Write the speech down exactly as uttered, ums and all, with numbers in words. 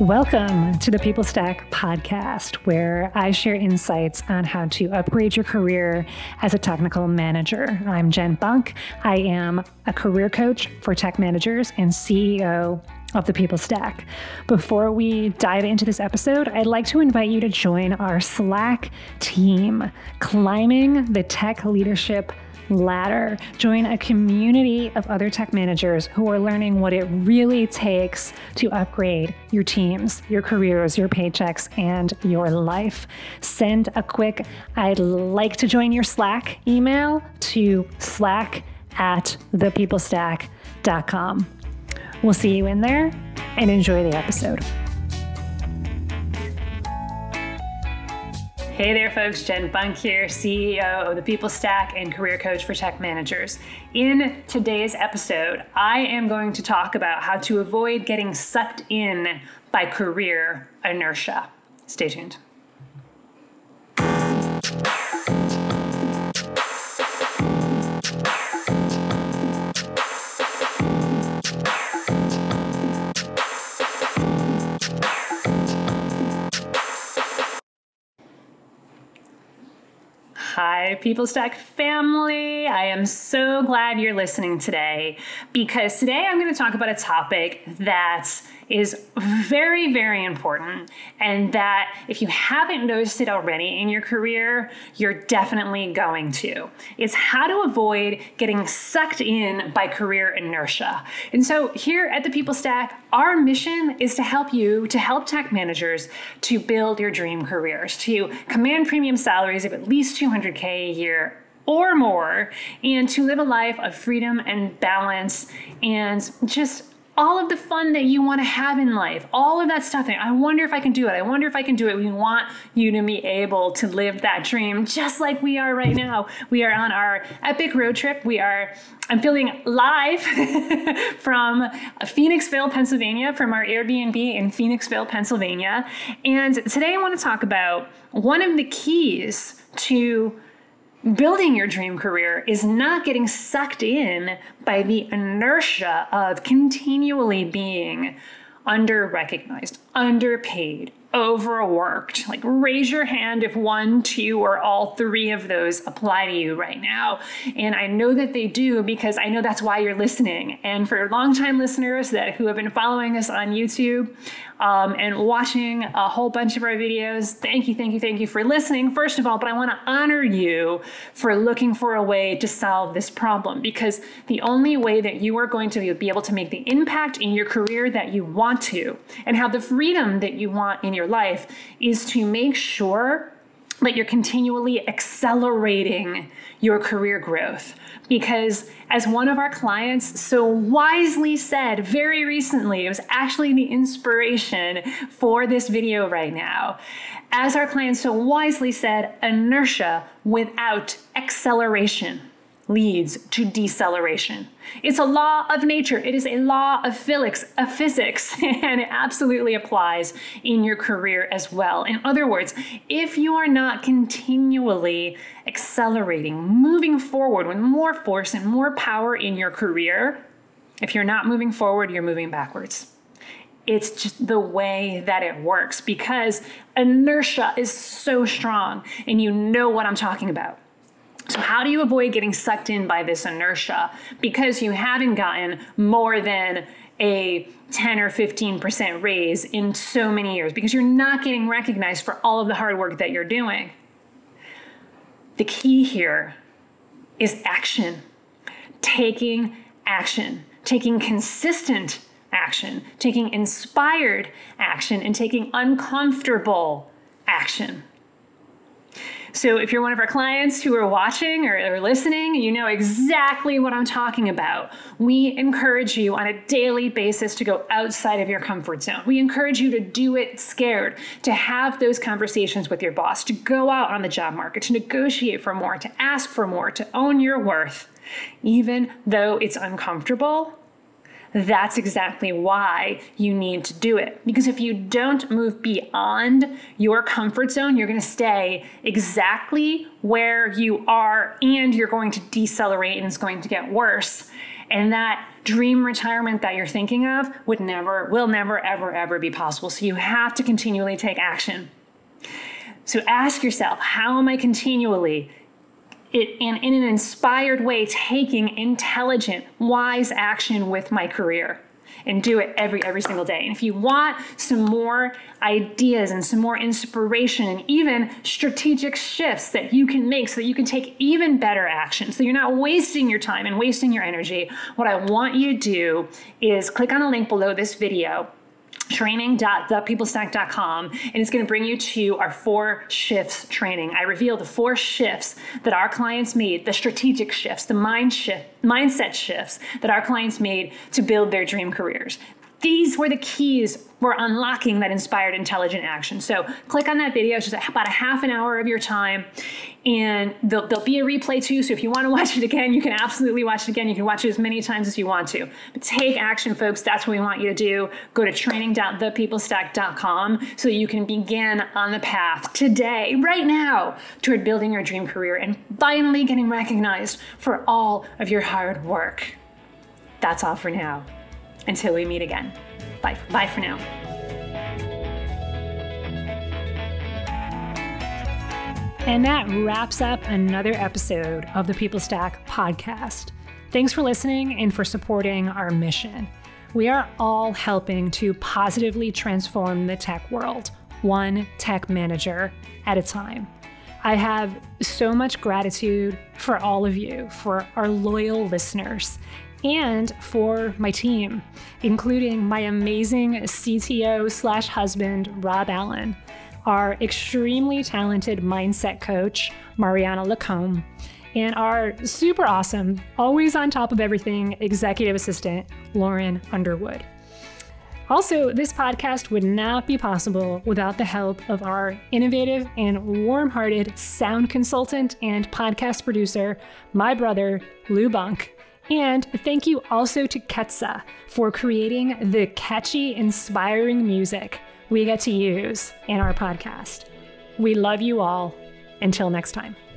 Welcome to the People Stack podcast, where I share insights on how to upgrade your career as a technical manager. I'm Jen Bunk. I am a career coach for tech managers and C E O of the People Stack. Before we dive into this episode, I'd like to invite you to join our Slack team, Climbing the Tech Leadership Ladder. Join a community of other tech managers who are learning what it really takes to upgrade your teams, your careers, your paychecks, and your life. Send a quick "I'd like to join your Slack" email to slack at the people stack dot com. We'll see you in there and enjoy the episode. Hey there, folks. Jen Bunk here, C E O of the People Stack and career coach for tech managers. In today's episode, I am going to talk about how to avoid getting sucked in by career inertia. Stay tuned. Hi, People Stack family. I am so glad you're listening today, because today I'm going to talk about a topic that is very, very important, and that if you haven't noticed it already in your career, you're definitely going to. It's how to avoid getting sucked in by career inertia. And so here at the People Stack, our mission is to help you, to help tech managers to build your dream careers, to command premium salaries of at least two hundred K a year or more, and to live a life of freedom and balance and just all of the fun that you want to have in life, all of that stuff. I wonder if I can do it. I wonder if I can do it. We want you to be able to live that dream just like we are right now. We are on our epic road trip. We are, I'm feeling live from Phoenixville, Pennsylvania, from our Airbnb in Phoenixville, Pennsylvania. And today I want to talk about one of the keys to building your dream career is not getting sucked in by the inertia of continually being under-recognized, underpaid, overworked. Like, raise your hand if one, two, or all three of those apply to you right now. And I know that they do, because I know that's why you're listening. And for longtime listeners that who have been following us on YouTube um, and watching a whole bunch of our videos, thank you, thank you, thank you for listening, first of all. But I want to honor you for looking for a way to solve this problem, because the only way that you are going to be able to make the impact in your career that you want to, and have the freedom that you want in your life, is to make sure that you're continually accelerating your career growth. Because as one of our clients so wisely said very recently, it was actually the inspiration for this video right now. As our client so wisely said, inertia without acceleration leads to deceleration. It's a law of nature. It is a law of physics, of physics, and it absolutely applies in your career as well. In other words, if you are not continually accelerating, moving forward with more force and more power in your career, if you're not moving forward, you're moving backwards. It's just the way that it works, because inertia is so strong, and you know what I'm talking about. So how do you avoid getting sucked in by this inertia because you haven't gotten more than a ten or fifteen percent raise in so many years, because you're not getting recognized for all of the hard work that you're doing? The key here is action. Taking action, taking consistent action, taking inspired action, and taking uncomfortable action. So if you're one of our clients who are watching or, or listening, you know exactly what I'm talking about. We encourage you on a daily basis to go outside of your comfort zone. We encourage you to do it scared, to have those conversations with your boss, to go out on the job market, to negotiate for more, to ask for more, to own your worth, even though it's uncomfortable. That's exactly why you need to do it. Because if you don't move beyond your comfort zone, you're going to stay exactly where you are, and you're going to decelerate, and it's going to get worse. And that dream retirement that you're thinking of would never, will never, ever, ever be possible. So you have to continually take action. So ask yourself, how am I continually It, in, in an inspired way, taking intelligent, wise action with my career, and do it every, every single day. And if you want some more ideas and some more inspiration and even strategic shifts that you can make so that you can take even better action, so you're not wasting your time and wasting your energy, what I want you to do is click on the link below this video, training dot the people stack dot com, and it's going to bring you to our four shifts training. I reveal the four shifts that our clients made, the strategic shifts, the mind shift, mindset shifts that our clients made to build their dream careers. These were the keys for unlocking that inspired, intelligent action. So click on that video. It's just about a half an hour of your time. And there'll, there'll be a replay too. So if you want to watch it again, you can absolutely watch it again. You can watch it as many times as you want to. But take action, folks. That's what we want you to do. Go to training dot the people stack dot com so you can begin on the path today, right now, toward building your dream career and finally getting recognized for all of your hard work. That's all for now. Until we meet again. Bye. Bye for now. And that wraps up another episode of the People Stack podcast. Thanks for listening and for supporting our mission. We are all helping to positively transform the tech world, one tech manager at a time. I have so much gratitude for all of you, for our loyal listeners, and for my team, including my amazing C T O slash husband, Rob Allen, our extremely talented mindset coach, Mariana Lacombe, and our super awesome, always on top of everything, executive assistant, Lauren Underwood. Also, this podcast would not be possible without the help of our innovative and warm-hearted sound consultant and podcast producer, my brother, Lou Bunk. And thank you also to Ketsa for creating the catchy, inspiring music we get to use in our podcast. We love you all. Until next time.